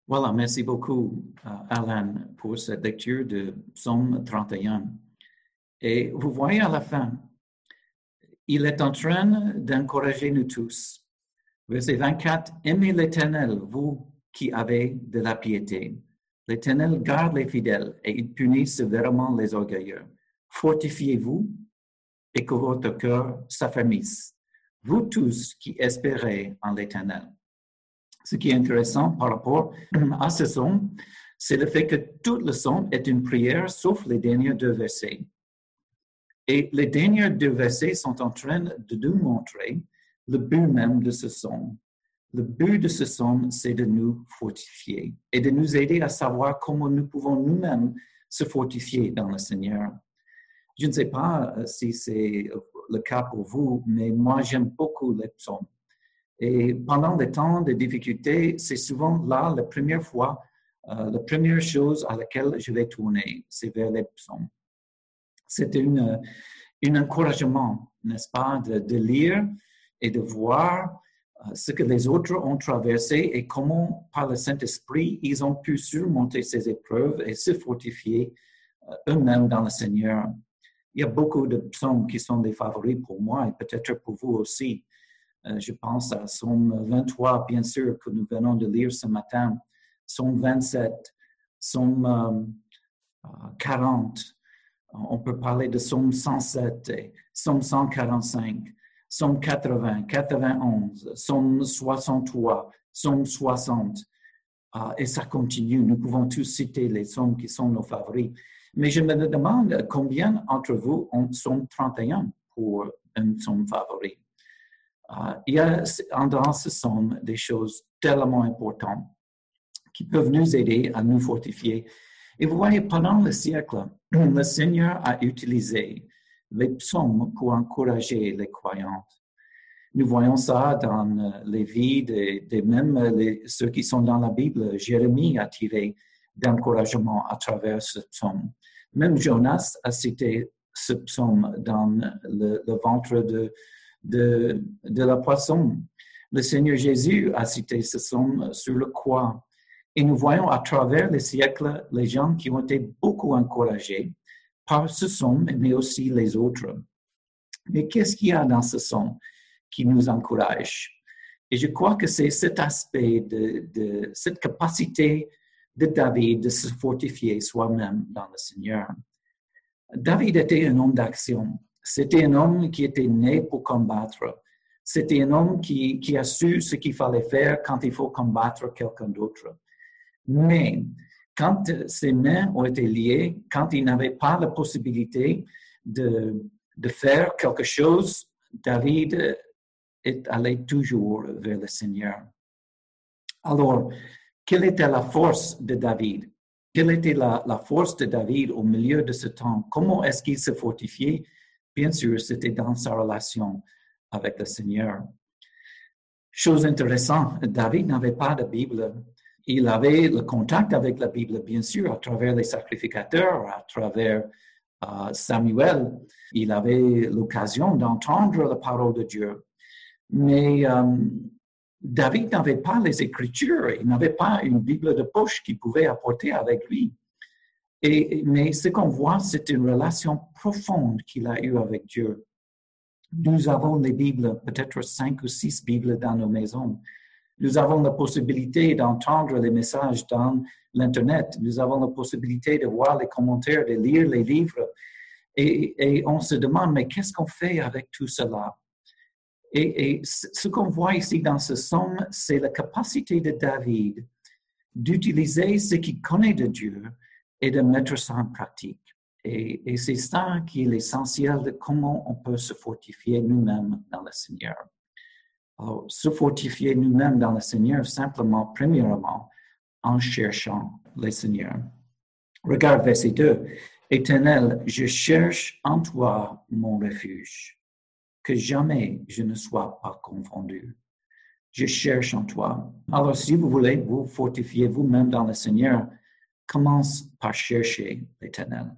Voilà, merci beaucoup, Alan, pour cette lecture de Psaume 31. Et vous voyez à la fin, il est en train d'encourager nous tous. Verset 24, aimez l'Éternel, vous qui avez de la piété. L'Éternel garde les fidèles et il punit sévèrement les orgueilleux. Fortifiez-vous et que votre cœur s'affermisse, vous tous qui espérez en l'Éternel. Ce qui est intéressant par rapport à ce psaume, c'est le fait que toute le psaume est une prière, sauf les derniers deux versets. Et les derniers deux versets sont en train de nous montrer le but même de ce psaume. Le but de ce psaume, c'est de nous fortifier et de nous aider à savoir comment nous pouvons nous-mêmes se fortifier dans le Seigneur. Je ne sais pas si c'est le cas pour vous, mais moi, j'aime beaucoup les psaumes. Et pendant les temps de difficulté, c'est souvent là la première fois, la première chose à laquelle je vais tourner, c'est vers les psaumes. C'est un encouragement, n'est-ce pas, de lire et de voir ce que les autres ont traversé et comment, par le Saint-Esprit, ils ont pu surmonter ces épreuves et se fortifier eux-mêmes dans le Seigneur. Il y a beaucoup de psaumes qui sont des favoris pour moi et peut-être pour vous aussi. Je pense à Psaume 23, bien sûr, que nous venons de lire ce matin, Psaume 27, Psaume 40. On peut parler de Psaume 107, Psaume 145, Psaume 80, 91, Psaume 63, Psaume 60. Et ça continue. Nous pouvons tous citer les psaumes qui sont nos favoris. Mais je me demande combien d'entre vous ont Psaume 31 pour un psaume favori. Il y a dans ce psaume des choses tellement importantes qui peuvent nous aider à nous fortifier. Et vous voyez, pendant le siècle, le Seigneur a utilisé les psaumes pour encourager les croyantes. Nous voyons ça dans les vies de même ceux qui sont dans la Bible. Jérémie a tiré d'encouragement à travers ce psaume. Même Jonas a cité ce psaume dans le ventre de la poisson. Le Seigneur Jésus a cité ce psaume sur le croix. Et nous voyons à travers les siècles les gens qui ont été beaucoup encouragés par ce psaume, mais aussi les autres. Mais qu'est-ce qu'il y a dans ce psaume qui nous encourage? Et je crois que c'est cet aspect de cette capacité de David de se fortifier soi-même dans le Seigneur. David était un homme d'action. C'était un homme qui était né pour combattre. C'était un homme qui a su ce qu'il fallait faire quand il faut combattre quelqu'un d'autre. Mais quand ses mains ont été liées, quand il n'avait pas la possibilité de faire quelque chose, David est allé toujours vers le Seigneur. Alors, quelle était la force de David? Quelle était la force de David au milieu de ce temps? Comment est-ce qu'il se fortifiait? Bien sûr, c'était dans sa relation avec le Seigneur. Chose intéressante, David n'avait pas de Bible. Il avait le contact avec la Bible, bien sûr, à travers les sacrificateurs, à travers Samuel. Il avait l'occasion d'entendre la parole de Dieu. Mais David n'avait pas les Écritures. Il n'avait pas une Bible de poche qu'il pouvait apporter avec lui. Mais ce qu'on voit, c'est une relation profonde qu'il a eue avec Dieu. Nous avons les Bibles, peut-être 5 ou 6 Bibles dans nos maisons. Nous avons la possibilité d'entendre les messages dans l'Internet. Nous avons la possibilité de voir les commentaires, de lire les livres. Et on se demande, mais qu'est-ce qu'on fait avec tout cela? Et ce qu'on voit ici dans ce psaume, c'est la capacité de David d'utiliser ce qu'il connaît de Dieu et de mettre ça en pratique. Et c'est ça qui est l'essentiel de comment on peut se fortifier nous-mêmes dans le Seigneur. Alors, se fortifier nous-mêmes dans le Seigneur, simplement, premièrement, en cherchant le Seigneur. Regarde verset 2. Éternel, je cherche en toi mon refuge, que jamais je ne sois pas confondu. Je cherche en toi. Alors, si vous voulez vous fortifier vous-même dans le Seigneur, commence par chercher l'Éternel.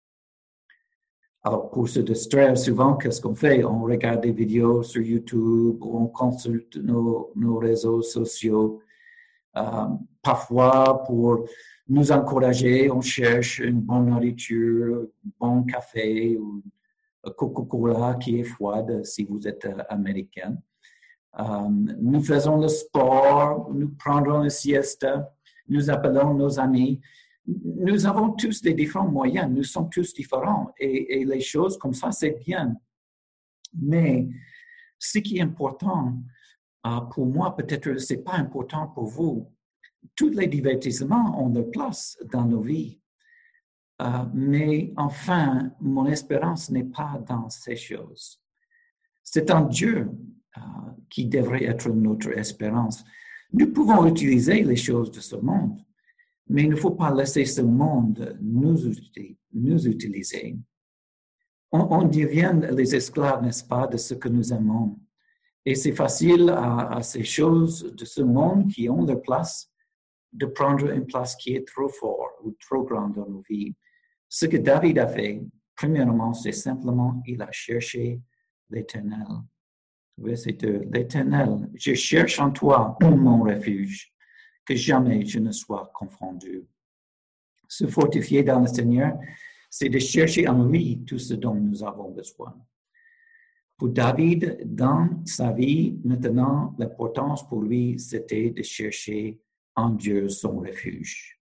Alors, pour se distraire, souvent, qu'est-ce qu'on fait? On regarde des vidéos sur YouTube, ou on consulte nos réseaux sociaux. Parfois, pour nous encourager, on cherche une bonne nourriture, un bon café ou Coca-Cola qui est froide si vous êtes américain. Nous faisons le sport, nous prendrons une siesta, nous appelons nos amis. Nous avons tous des différents moyens, nous sommes tous différents et les choses comme ça, c'est bien. Mais ce qui est important pour moi, peut-être ce n'est pas important pour vous. Tous les divertissements ont leur place dans nos vies. Mais enfin, mon espérance n'est pas dans ces choses. C'est en Dieu qui devrait être notre espérance. Nous pouvons utiliser les choses de ce monde, mais il ne faut pas laisser ce monde nous utiliser. On devient les esclaves, n'est-ce pas, de ce que nous aimons. Et c'est facile à ces choses de ce monde qui ont leur place de prendre une place qui est trop forte ou trop grande dans nos vies. Ce que David a fait, premièrement, c'est simplement, il a cherché l'Éternel. Verset 2, l'Éternel, je cherche en toi mon refuge, que jamais je ne sois confondu. Se fortifier dans le Seigneur, c'est de chercher en lui tout ce dont nous avons besoin. Pour David, dans sa vie, maintenant, l'importance pour lui, c'était de chercher en Dieu son refuge.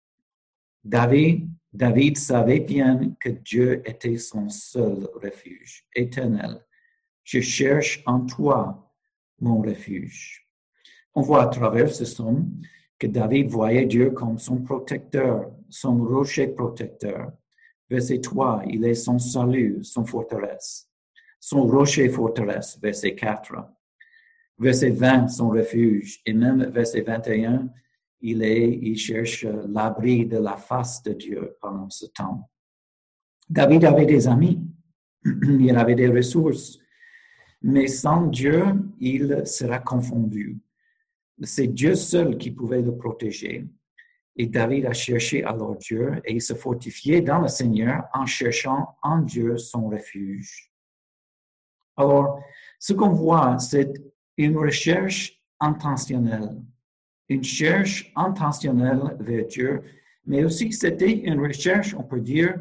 David savait bien que Dieu était son seul refuge éternel. Je cherche en toi mon refuge. On voit à travers ce psaume que David voyait Dieu comme son protecteur, son rocher protecteur. Verset 3, il est son salut, son forteresse. Son rocher forteresse, verset 4. Verset 20, son refuge. Et même verset 21, il cherche l'abri de la face de Dieu pendant ce temps. David avait des amis, il avait des ressources, mais sans Dieu, il sera confondu. C'est Dieu seul qui pouvait le protéger. Et David a cherché alors Dieu et il se fortifiait dans le Seigneur en cherchant en Dieu son refuge. Alors, ce qu'on voit, c'est une recherche intentionnelle. Une recherche intentionnelle vers Dieu, mais aussi c'était une recherche, on peut dire,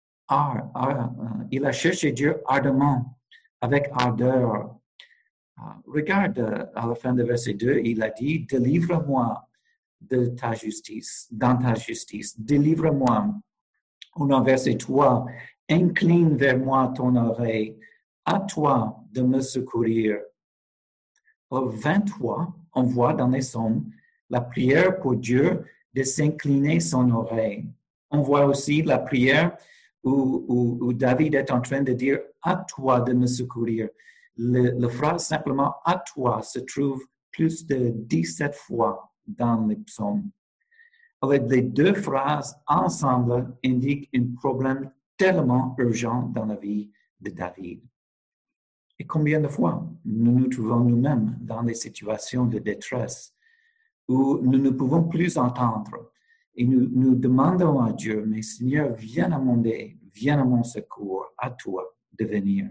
il a cherché Dieu ardemment, avec ardeur. Regarde à la fin de verset 2, il a dit, délivre-moi de ta justice, dans ta justice, délivre-moi. Ou en verset 3, incline vers moi ton oreille, à toi de me secourir. Au 23, on voit dans les psaumes la prière pour Dieu de s'incliner son oreille. On voit aussi la prière où David est en train de dire « à toi de me secourir ». La phrase simplement « à toi » se trouve plus de 17 fois dans les psaumes. Alors, les deux phrases ensemble indiquent un problème tellement urgent dans la vie de David. Et combien de fois nous nous trouvons nous-mêmes dans des situations de détresse où nous ne pouvons plus entendre et nous demandons à Dieu, mais Seigneur, viens à mon aide, viens à mon secours, à toi de venir.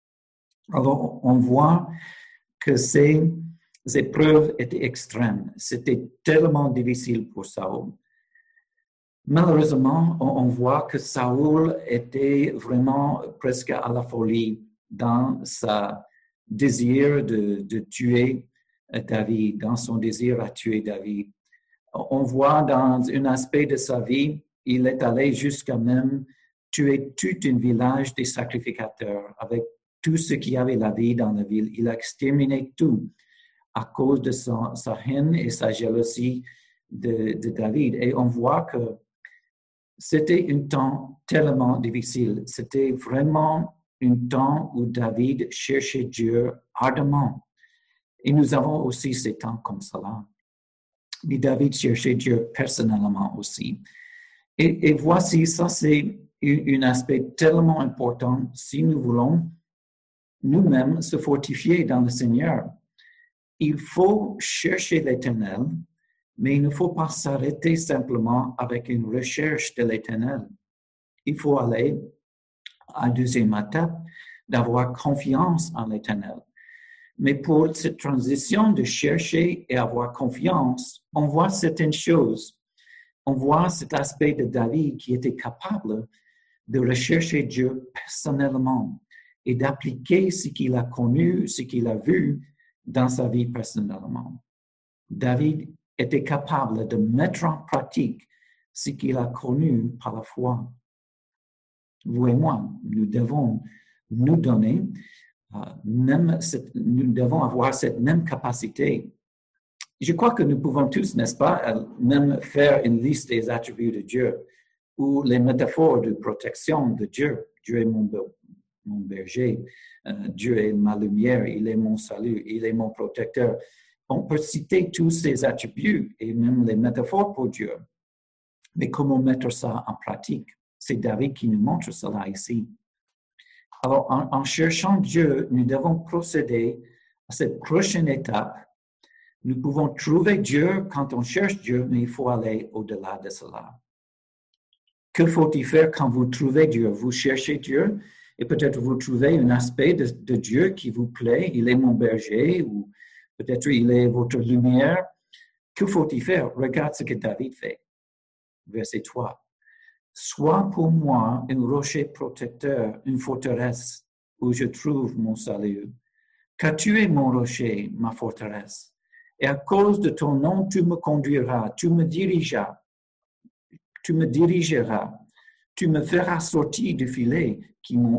Alors, on voit que ces épreuves étaient extrêmes. C'était tellement difficile pour Saül. Malheureusement, on voit que Saül était vraiment presque à la folie dans son désir de tuer David, dans son désir à tuer David. On voit dans un aspect de sa vie, il est allé jusqu'à même tuer tout un village des sacrificateurs avec tout ce qui avait la vie dans la ville. Il a exterminé tout à cause de sa haine et sa jalousie de David. Et on voit que c'était un temps tellement difficile. C'était vraiment un temps où David cherchait Dieu ardemment. Et nous avons aussi ces temps comme cela. Mais David cherchait Dieu personnellement aussi. Et voici, ça c'est un aspect tellement important si nous voulons nous-mêmes se fortifier dans le Seigneur. Il faut chercher l'Éternel, mais il ne faut pas s'arrêter simplement avec une recherche de l'Éternel. Il faut aller à la deuxième étape, d'avoir confiance en l'Éternel. Mais pour cette transition de chercher et avoir confiance, on voit certaines choses. On voit cet aspect de David qui était capable de rechercher Dieu personnellement et d'appliquer ce qu'il a connu, ce qu'il a vu dans sa vie personnellement. David était capable de mettre en pratique ce qu'il a connu par la foi. Vous et moi, nous devons nous donner, nous devons avoir cette même capacité. Je crois que nous pouvons tous, n'est-ce pas, même faire une liste des attributs de Dieu ou les métaphores de protection de Dieu. Dieu est mon berger, Dieu est ma lumière, il est mon salut, il est mon protecteur. On peut citer tous ces attributs et même les métaphores pour Dieu. Mais comment mettre ça en pratique? C'est David qui nous montre cela ici. Alors, en cherchant Dieu, nous devons procéder à cette prochaine étape. Nous pouvons trouver Dieu quand on cherche Dieu, mais il faut aller au-delà de cela. Que faut-il faire quand vous trouvez Dieu? Vous cherchez Dieu et peut-être vous trouvez un aspect de Dieu qui vous plaît. Il est mon berger ou peut-être il est votre lumière. Que faut-il faire? Regarde ce que David fait. Verset 3. Sois pour moi un rocher protecteur, une forteresse où je trouve mon salut. Car tu es mon rocher, ma forteresse. Et à cause de ton nom, tu me conduiras, tu me dirigeras, tu me feras sortir du filet qui m'ont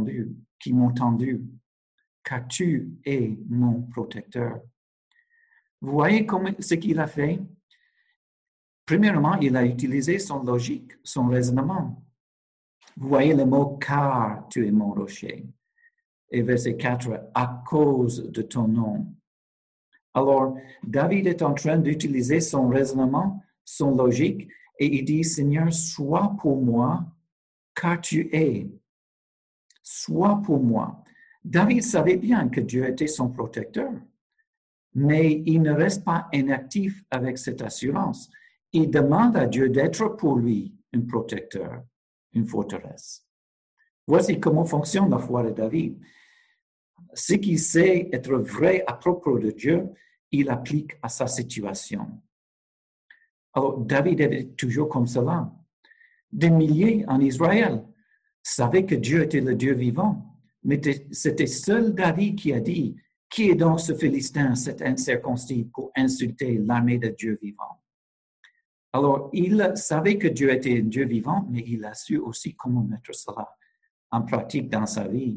tendu, car tu es mon protecteur. Vous voyez ce qu'il a fait? Premièrement, il a utilisé son logique, son raisonnement. Vous voyez le mot « car tu es mon rocher ». Et verset 4, « à cause de ton nom ». Alors, David est en train d'utiliser son raisonnement, son logique, et il dit, « Seigneur, sois pour moi, car tu es. Sois pour moi. » David savait bien que Dieu était son protecteur, mais il ne reste pas inactif avec cette assurance. Il demande à Dieu d'être pour lui un protecteur, une forteresse. Voici comment fonctionne la foi de David. Ce qu'il sait être vrai à propos de Dieu, il applique à sa situation. Alors, David était toujours comme cela. Des milliers en Israël savaient que Dieu était le Dieu vivant, mais c'était seul David qui a dit, « Qui est donc ce Philistin, cet incirconcis, pour insulter l'armée de Dieu vivant? » Alors, il savait que Dieu était un Dieu vivant, mais il a su aussi comment mettre cela en pratique dans sa vie.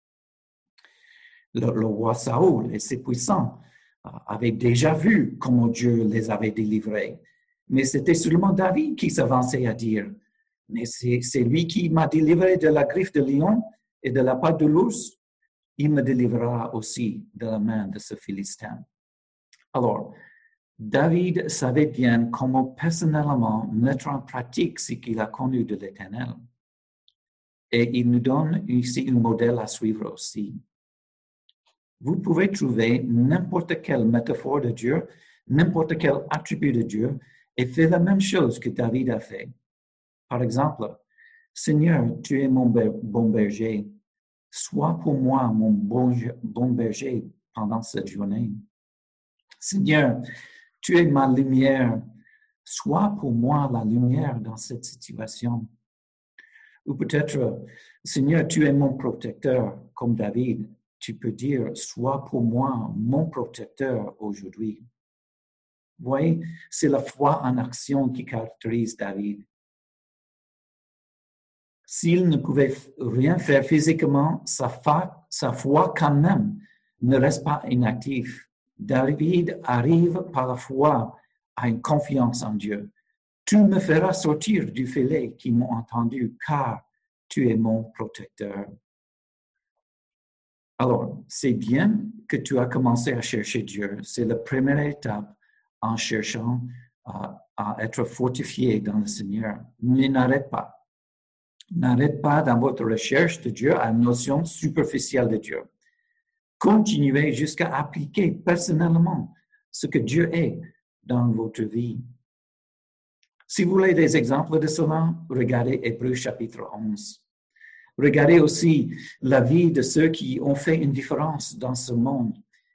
Le roi Saoul et ses puissants avaient déjà vu comment Dieu les avait délivrés. Mais c'était seulement David qui s'avançait à dire, « Mais c'est lui qui m'a délivré de la griffe de lion et de la patte de l'ours. Il me délivrera aussi de la main de ce Philistin. » Alors, David savait bien comment personnellement mettre en pratique ce qu'il a connu de l'Éternel. Et il nous donne ici un modèle à suivre aussi. Vous pouvez trouver n'importe quelle métaphore de Dieu, n'importe quel attribut de Dieu, et faire la même chose que David a fait. Par exemple, « Seigneur, tu es mon bon berger. Sois pour moi mon bon berger pendant cette journée. Seigneur, tu es ma lumière. Sois pour moi la lumière dans cette situation. » Ou peut-être, « Seigneur, tu es mon protecteur, comme David. » Tu peux dire, « Sois pour moi mon protecteur aujourd'hui. » Vous voyez, c'est la foi en action qui caractérise David. S'il ne pouvait rien faire physiquement, sa foi quand même ne reste pas inactive. David arrive par la foi à une confiance en Dieu. « Tu me feras sortir du filet qui m'ont entendu, car tu es mon protecteur. » Alors, c'est bien que tu as commencé à chercher Dieu. C'est la première étape en cherchant à être fortifié dans le Seigneur. Mais n'arrête pas. N'arrête pas dans votre recherche de Dieu à une notion superficielle de Dieu. Continuez jusqu'à appliquer personnellement ce que Dieu est dans votre vie. Si vous voulez des exemples de cela, regardez Hébreux chapitre 11. Regardez aussi la vie de ceux qui ont fait une différence dans ce monde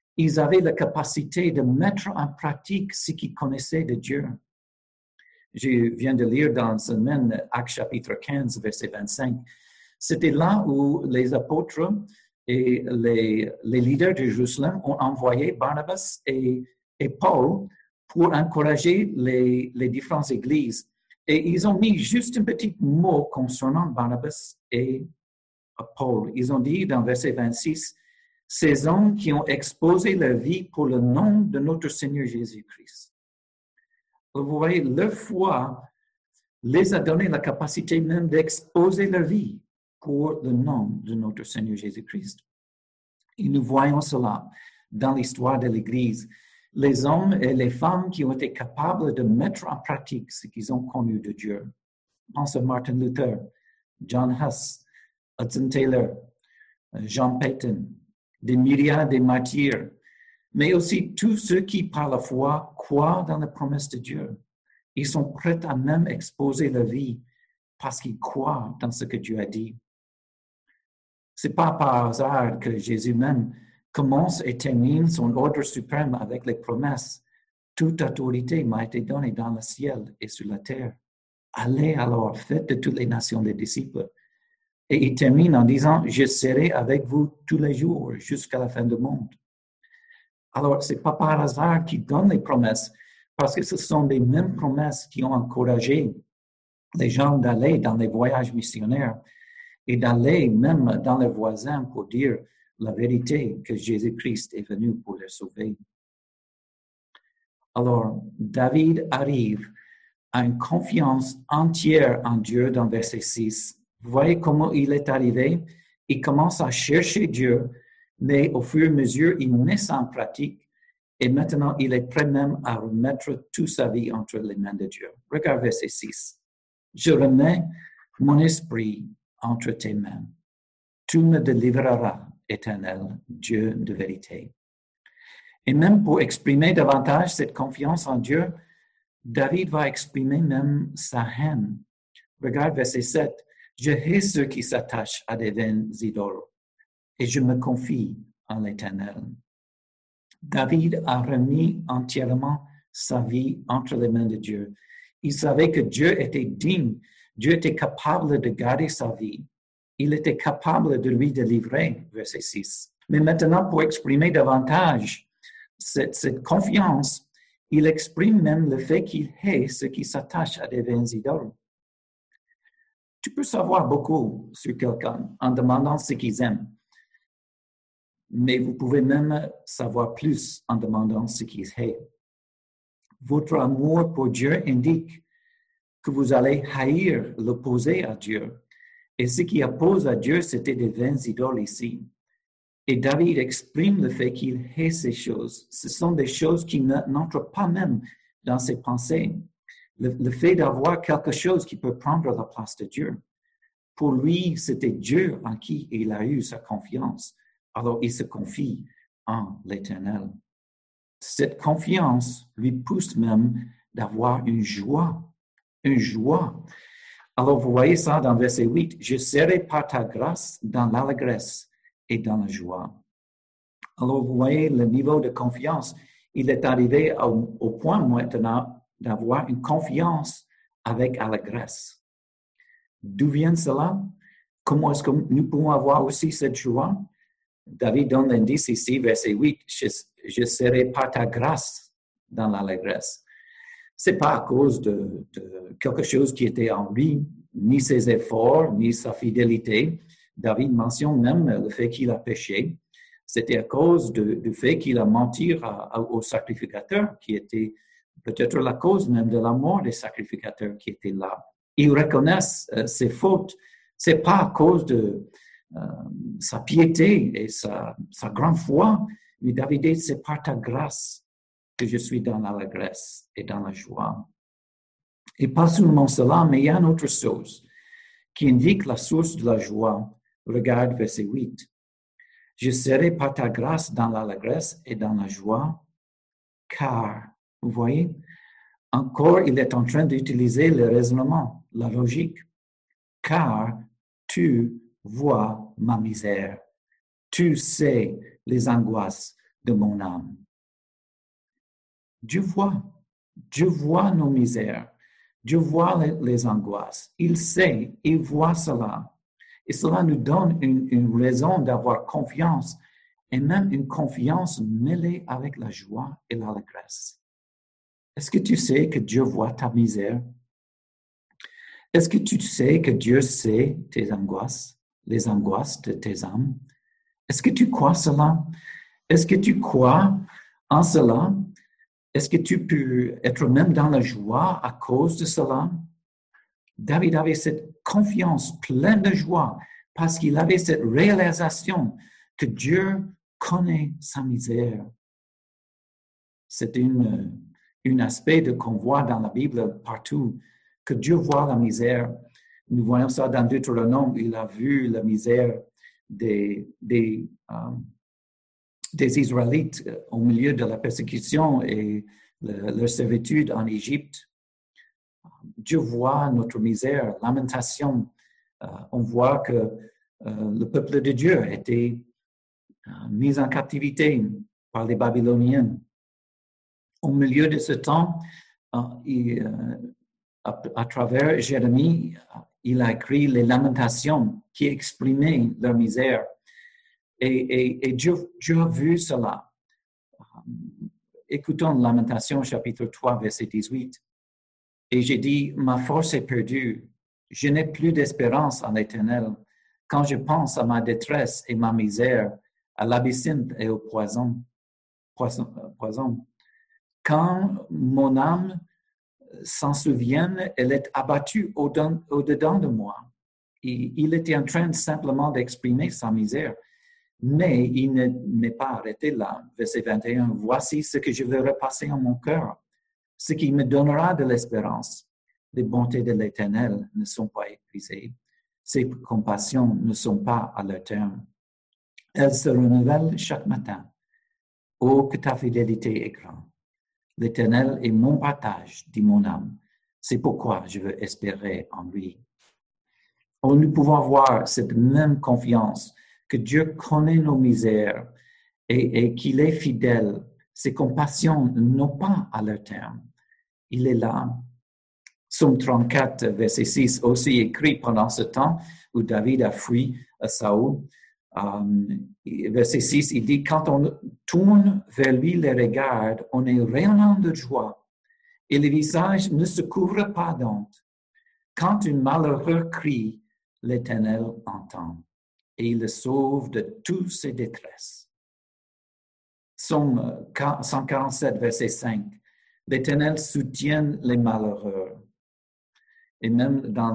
ils avaient la capacité de mettre en pratique ce qu'ils connaissaient de Dieu. Je viens de lire dans une semaine Actes chapitre 15, verset 25. C'était là où les apôtres et les leaders de Jérusalem ont envoyé Barnabas et Paul pour encourager les différentes églises. Et ils ont mis juste un petit mot concernant Barnabas et Paul. Ils ont dit dans verset 26, « Ces hommes qui ont exposé leur vie pour le nom de notre Seigneur Jésus-Christ. » Vous voyez, leur foi les a donné la capacité même d'exposer leur vie pour le nom de notre Seigneur Jésus-Christ. Et nous voyons cela dans l'histoire de l'Église. Les hommes et les femmes qui ont été capables de mettre en pratique ce qu'ils ont connu de Dieu. Pense à Martin Luther, John Huss, Hudson Taylor, John Paton, des myriades de martyrs, mais aussi tous ceux qui, par la foi, croient dans la promesse de Dieu. Ils sont prêts à même exposer leur vie parce qu'ils croient dans ce que Dieu a dit. C'est pas par hasard que Jésus même commence et termine son ordre suprême avec les promesses. Toute autorité m'a été donnée dans le ciel et sur la terre. Allez alors, faites de toutes les nations des disciples. Et il termine en disant, je serai avec vous tous les jours jusqu'à la fin du monde. Alors, c'est pas par hasard qu'il donne les promesses, parce que ce sont les mêmes promesses qui ont encouragé les gens d'aller dans les voyages missionnaires et d'aller même dans leurs voisins pour dire la vérité que Jésus-Christ est venu pour les sauver. Alors, David arrive à une confiance entière en Dieu dans verset 6. Vous voyez comment il est arrivé? Il commence à chercher Dieu, mais au fur et à mesure, il met ça en pratique. Et maintenant, il est prêt même à remettre toute sa vie entre les mains de Dieu. Regarde verset 6. Je remets mon esprit entre tes mains. Tu me délivreras, Éternel, Dieu de vérité. Et même pour exprimer davantage cette confiance en Dieu, David va exprimer même sa haine. Regarde verset 7. Je hais ceux qui s'attachent à des vaines idoles et je me confie en l'Éternel. David a remis entièrement sa vie entre les mains de Dieu. Il savait que Dieu était digne, Dieu était capable de garder sa vie. Il était capable de lui délivrer, verset 6. Mais maintenant, pour exprimer davantage cette confiance, il exprime même le fait qu'il hait ceux qui s'attachent à des vaines idoles. Tu peux savoir beaucoup sur quelqu'un en demandant ce qu'ils aiment, mais vous pouvez même savoir plus en demandant ce qu'ils hait. Votre amour pour Dieu indique que vous allez haïr l'opposé à Dieu. Et ce qui oppose à Dieu, c'était des vaines idoles ici. Et David exprime le fait qu'il hait ces choses. Ce sont des choses qui n'entrent pas même dans ses pensées. Le fait d'avoir quelque chose qui peut prendre la place de Dieu. Pour lui, c'était Dieu en qui il a eu sa confiance. Alors, il se confie en l'Éternel. Cette confiance lui pousse même d'avoir une joie. Une joie. Alors, vous voyez ça dans verset 8. « Je serai par ta grâce dans l'allégresse et dans la joie. » Alors, vous voyez le niveau de confiance. Il est arrivé au point maintenant d'avoir une confiance avec allégresse. D'où vient cela? Comment est-ce que nous pouvons avoir aussi cette joie? David donne l'indice ici, verset 8, « Je serai par ta grâce dans l'allégresse. » Ce n'est pas à cause de quelque chose qui était en lui, ni ses efforts, ni sa fidélité. David mentionne même le fait qu'il a péché. C'était à cause du fait qu'il a menti au sacrificateur, qui était peut-être la cause même de la mort des sacrificateurs qui étaient là. Ils reconnaissent ses fautes. Ce n'est pas à cause de sa piété et sa grande foi, mais David dit, c'est par ta grâce que je suis dans l'allégresse et dans la joie. Et pas seulement cela, mais il y a une autre chose qui indique la source de la joie. Regarde verset 8. « Je serai par ta grâce dans l'allégresse et dans la joie, car, vous voyez, encore il est en train d'utiliser le raisonnement, la logique, car tu vois ma misère, tu sais les angoisses de mon âme. Dieu voit nos misères, Dieu voit les angoisses. Il sait, il voit cela. Et cela nous donne une raison d'avoir confiance et même une confiance mêlée avec la joie et l'allégresse. Est-ce que tu sais que Dieu voit ta misère? Est-ce que tu sais que Dieu sait tes angoisses, les angoisses de tes âmes? Est-ce que tu crois cela? Est-ce que tu crois en cela? Est-ce que tu peux être même dans la joie à cause de cela? David avait cette confiance pleine de joie parce qu'il avait cette réalisation que Dieu connaît sa misère. C'est un aspect qu'on voit dans la Bible partout, que Dieu voit la misère. Nous voyons ça dans Deutéronome, il a vu la misère des Israélites au milieu de la persécution et leur servitude en Égypte. Dieu voit notre misère, lamentation. On voit que le peuple de Dieu a été mis en captivité par les Babyloniens. Au milieu de ce temps, à travers Jérémie, il a écrit les lamentations qui exprimaient leur misère. Et Dieu a vu cela. Écoutons Lamentation, chapitre 3, verset 18. Et j'ai dit, ma force est perdue. Je n'ai plus d'espérance en l'Éternel. Quand je pense à ma détresse et ma misère, à l'absinthe et au poison. Quand mon âme s'en souvient, elle est abattue au-dedans de moi. Il était en train simplement d'exprimer sa misère. Mais il n'est pas arrêté là. Verset 21, « Voici ce que je veux repasser en mon cœur, ce qui me donnera de l'espérance. Les bontés de l'Éternel ne sont pas épuisées. Ses compassions ne sont pas à leur terme. Elles se renouvellent chaque matin. Oh, que ta fidélité est grande. L'Éternel est mon partage, dit mon âme. C'est pourquoi je veux espérer en lui. » Oh, nous pouvons voir cette même confiance que Dieu connaît nos misères et qu'il est fidèle. Ses compassions n'ont pas à leur terme. Il est là. Psaume 34, verset 6, aussi écrit pendant ce temps où David a fui à Saül. Verset 6, il dit, « Quand on tourne vers lui les regards, on est rayonnant de joie et le visage ne se couvre pas d'honte. Quand un malheureux crie, l'Éternel entend et il le sauve de toutes ses détresses. » Psaume 147, verset 5, « L'Éternel soutient les malheureux. » Et même dans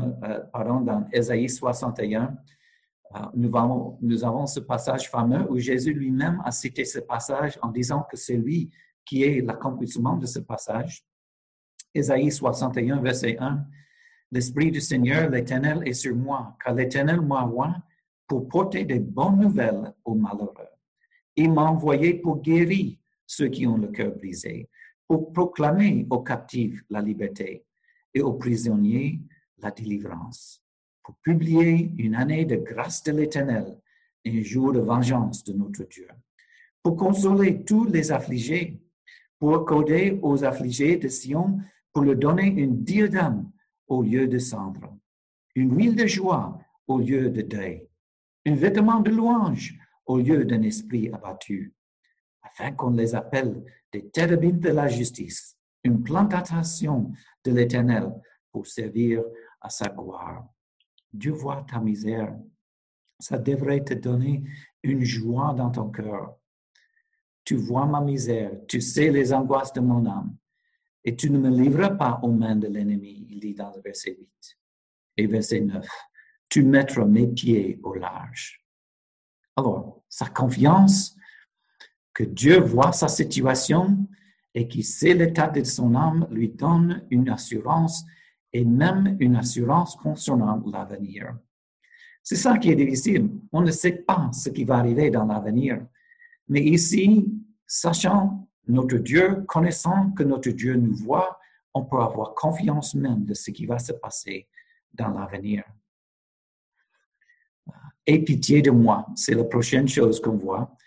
Ésaïe 61, nous avons ce passage fameux où Jésus lui-même a cité ce passage en disant que c'est lui qui est l'accomplissement de ce passage. Ésaïe 61, verset 1, « L'Esprit du Seigneur, l'Éternel, est sur moi, car l'Éternel m'a oint pour porter de bonnes nouvelles aux malheureux. Il m'a envoyé pour guérir ceux qui ont le cœur brisé, pour proclamer aux captifs la liberté et aux prisonniers la délivrance, pour publier une année de grâce de l'Éternel et un jour de vengeance de notre Dieu, pour consoler tous les affligés, pour accorder aux affligés de Sion, pour leur donner une diadème au lieu de cendre, une huile de joie au lieu de deuil, un vêtement de louange au lieu d'un esprit abattu, afin qu'on les appelle des térubins de la justice, une plantation de l'Éternel pour servir à sa gloire. » Dieu voit ta misère. Ça devrait te donner une joie dans ton cœur. Tu vois ma misère, tu sais les angoisses de mon âme, et tu ne me livres pas aux mains de l'ennemi, il dit dans le verset 8. Et verset 9, « Tu mettras mes pieds au large. » Alors, sa confiance que Dieu voit sa situation et qu'il sait l'état de son âme lui donne une assurance et même une assurance concernant l'avenir. C'est ça qui est difficile. On ne sait pas ce qui va arriver dans l'avenir. Mais ici, sachant notre Dieu, connaissant que notre Dieu nous voit, on peut avoir confiance même de ce qui va se passer dans l'avenir. Aie pitié de moi, c'est la prochaine chose qu'on voit.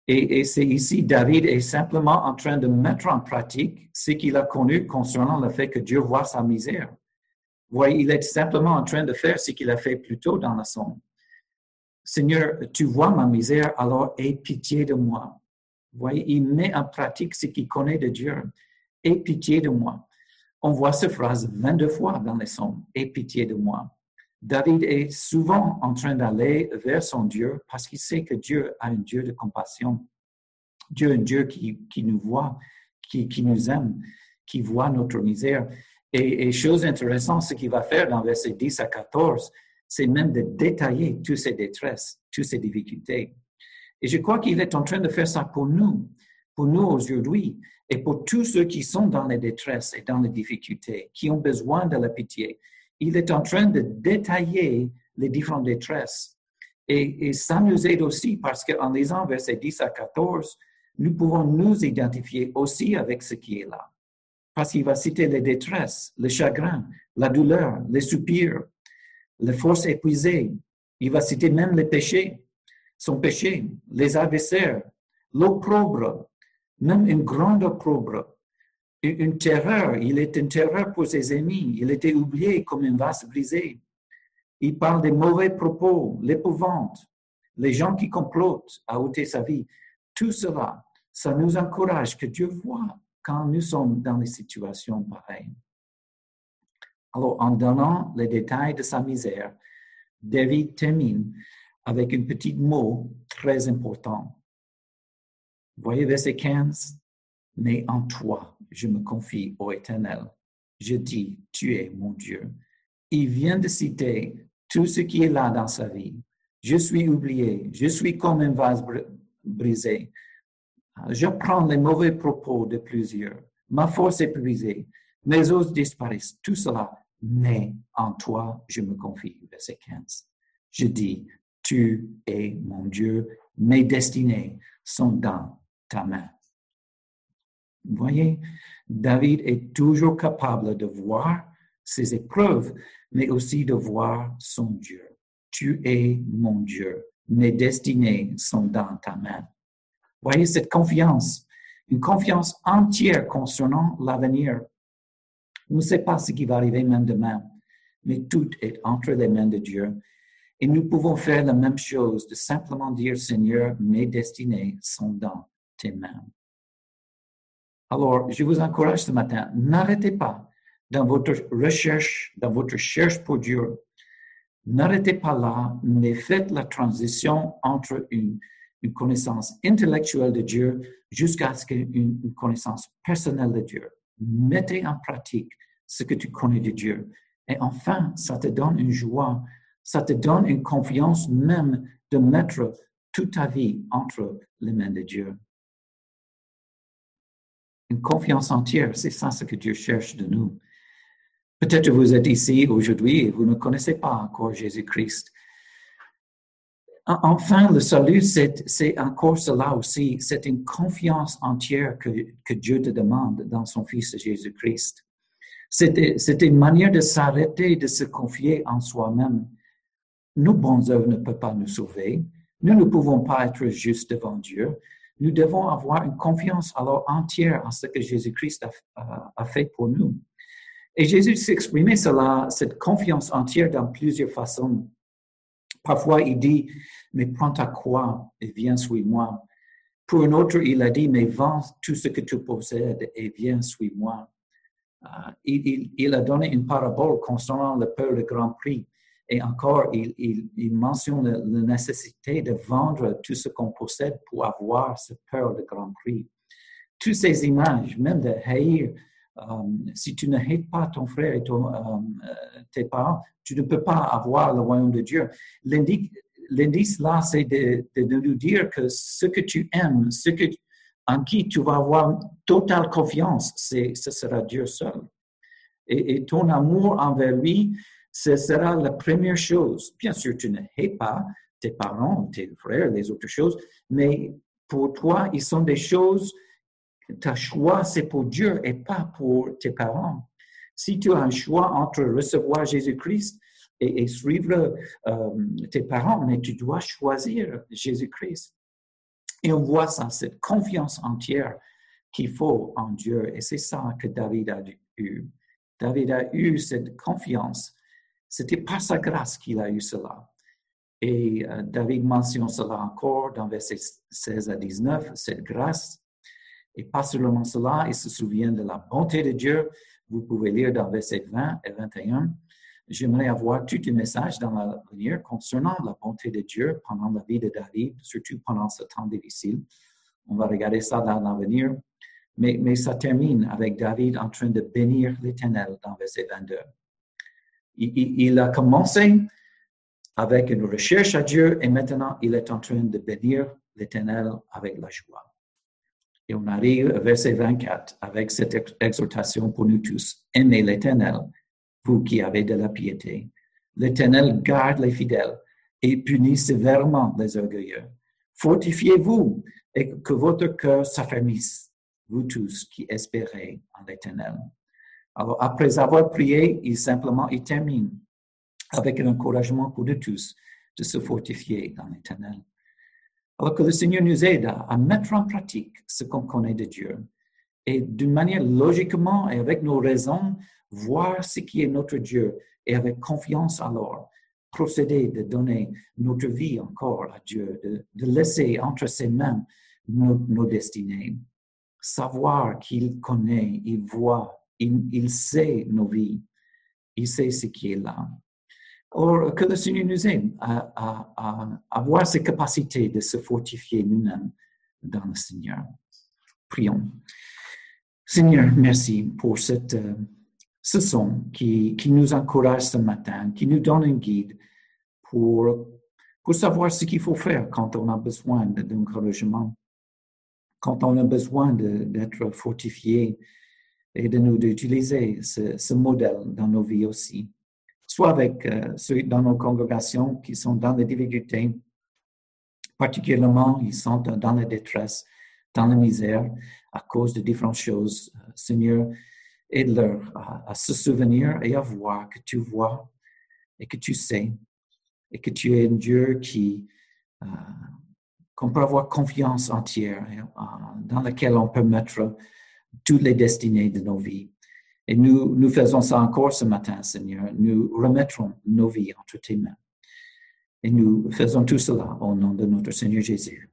Et c'est ici, David est simplement en train de mettre en pratique ce qu'il a connu concernant le fait que Dieu voit sa misère. Vous voyez, il est simplement en train de faire ce qu'il a fait plus tôt dans la psaume. Seigneur, tu vois ma misère, alors aie pitié de moi. Vous voyez, il met en pratique ce qu'il connaît de Dieu. Aie pitié de moi. On voit cette phrase 22 fois dans les psaumes. Aie pitié de moi. David est souvent en train d'aller vers son Dieu parce qu'il sait que Dieu a un Dieu de compassion. Dieu est un Dieu qui nous voit, qui nous aime, qui voit notre misère. Et chose intéressante, ce qu'il va faire dans versets 10 à 14, c'est même de détailler toutes ces détresses, toutes ces difficultés. Et je crois qu'il est en train de faire ça pour nous aujourd'hui, et pour tous ceux qui sont dans les détresses et dans les difficultés, qui ont besoin de la pitié. Il est en train de détailler les différentes détresses. Et ça nous aide aussi parce qu'en lisant versets 10 à 14, nous pouvons nous identifier aussi avec ce qui est là. Parce qu'il va citer les détresses, le chagrin, la douleur, les soupirs, les forces épuisées. Il va citer même les péchés, son péché, les adversaires, l'opprobre, même une grande opprobre, une terreur. Il est une terreur pour ses ennemis. Il était oublié comme une vase brisée. Il parle des mauvais propos, l'épouvante, les gens qui complotent à ôter sa vie. Tout cela, ça nous encourage que Dieu voit quand nous sommes dans des situations pareilles. Alors, en donnant les détails de sa misère, David termine avec un petit mot très important. Vous voyez verset 15? « Mais en toi, je me confie, ô Éternel. Je dis, tu es mon Dieu. » Il vient de citer tout ce qui est là dans sa vie. Je suis oublié, je suis comme un vase brisé. Je prends les mauvais propos de plusieurs. Ma force est épuisée. Mes os disparaissent. Tout cela, mais en toi, je me confie. Verset 15. Je dis, tu es mon Dieu. Mes destinées sont dans ta main. Vous voyez, David est toujours capable de voir ses épreuves, mais aussi de voir son Dieu. Tu es mon Dieu. Mes destinées sont dans ta main. Vous voyez cette confiance, une confiance entière concernant l'avenir. On ne sait pas ce qui va arriver même demain, mais tout est entre les mains de Dieu. Et nous pouvons faire la même chose, de simplement dire, Seigneur, mes destinées sont dans tes mains. Alors, je vous encourage ce matin, n'arrêtez pas dans votre recherche pour Dieu. N'arrêtez pas là, mais faites la transition entre une connaissance intellectuelle de Dieu jusqu'à ce qu'une connaissance personnelle de Dieu. Mettez en pratique ce que tu connais de Dieu. Et enfin, ça te donne une joie, ça te donne une confiance même de mettre toute ta vie entre les mains de Dieu. Une confiance entière, c'est ça ce que Dieu cherche de nous. Peut-être vous êtes ici aujourd'hui et vous ne connaissez pas encore Jésus-Christ. Enfin, le salut, c'est encore cela aussi. C'est une confiance entière que Dieu te demande dans son Fils Jésus-Christ. C'est une manière de s'arrêter, de se confier en soi-même. Nos bonnes œuvres ne peuvent pas nous sauver. Nous ne pouvons pas être justes devant Dieu. Nous devons avoir une confiance alors entière en ce que Jésus-Christ a fait pour nous. Et Jésus s'exprimait cela, cette confiance entière dans plusieurs façons. Parfois, il dit, mais prends ta croix et viens suis-moi. Pour un autre, il a dit, mais vends tout ce que tu possèdes et viens suis-moi. Il a donné une parabole concernant le peur de Grand Prix. Et encore, il mentionne la nécessité de vendre tout ce qu'on possède pour avoir ce peur de Grand Prix. Toutes ces images, même de haïr, si tu ne hais pas ton frère et tes parents, tu ne peux pas avoir le royaume de Dieu. L'indice là, c'est de nous dire que ce que tu aimes, en qui tu vas avoir totale confiance, ce sera Dieu seul. Et ton amour envers lui, ce sera la première chose. Bien sûr, tu ne hais pas tes parents, tes frères, les autres choses, mais pour toi, ils sont des choses, ta choix, c'est pour Dieu et pas pour tes parents. Si tu as un choix entre recevoir Jésus-Christ et suivre tes parents, mais tu dois choisir Jésus-Christ. Et on voit ça, cette confiance entière qu'il faut en Dieu. Et c'est ça que David a eu. David a eu cette confiance. C'était par sa grâce qu'il a eu cela. Et David mentionne cela encore dans versets 16 à 19, cette grâce. Et pas seulement cela, il se souvient de la bonté de Dieu. Vous pouvez lire dans versets 20 et 21. J'aimerais avoir tout un message dans l'avenir concernant la bonté de Dieu pendant la vie de David, surtout pendant ce temps difficile. On va regarder ça dans l'avenir. Mais ça termine avec David en train de bénir l'Éternel dans verset 22. Il a commencé avec une recherche à Dieu et maintenant il est en train de bénir l'Éternel avec la joie. Et on arrive au verset 24 avec cette exhortation pour nous tous. Aimez l'Éternel, vous qui avez de la piété. L'Éternel garde les fidèles et punit sévèrement les orgueilleux. Fortifiez-vous et que votre cœur s'affermisse, vous tous qui espérez en l'Éternel. Alors, après avoir prié, il termine avec un encouragement pour nous tous de se fortifier dans l'Éternel. Alors que le Seigneur nous aide à mettre en pratique ce qu'on connaît de Dieu et d'une manière logiquement et avec nos raisons, voir ce qui est notre Dieu et avec confiance alors procéder de donner notre vie encore à Dieu, de laisser entre ses mains nos destinées. Savoir qu'il connaît, il voit, il sait nos vies, il sait ce qui est là. Alors, que le Seigneur nous aide à avoir cette capacité de se fortifier nous-mêmes dans le Seigneur. Prions. Seigneur, merci pour ce son qui nous encourage ce matin, qui nous donne un guide pour savoir ce qu'il faut faire quand on a besoin d'encouragement, quand on a besoin d'être fortifié et d'utiliser ce modèle dans nos vies aussi. Soit avec ceux dans nos congrégations qui sont dans les difficultés, particulièrement ils sont dans la détresse, dans la misère, à cause de différentes choses. Seigneur, aide-leur à se souvenir et à voir que tu vois et que tu sais et que tu es un Dieu qu'on peut avoir confiance entière dans laquelle on peut mettre toutes les destinées de nos vies. Et nous faisons ça encore ce matin, Seigneur. Nous remettrons nos vies entre tes mains. Et nous faisons tout cela au nom de notre Seigneur Jésus.